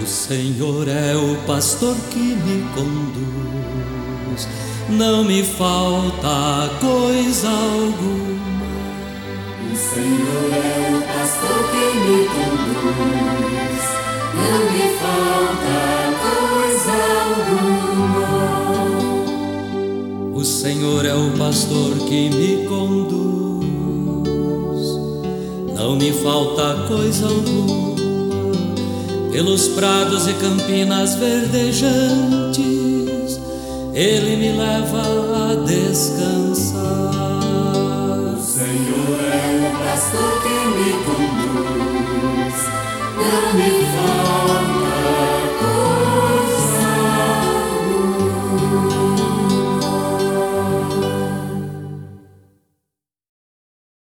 Senhor é o pastor que me conduz, não me falta coisa alguma. O Senhor é o pastor que me conduz, não me falta coisa alguma. O Senhor é o pastor que me conduz, não me falta coisa alguma. Pelos prados e campinas verdejantes, Ele me leva a descansar. O Senhor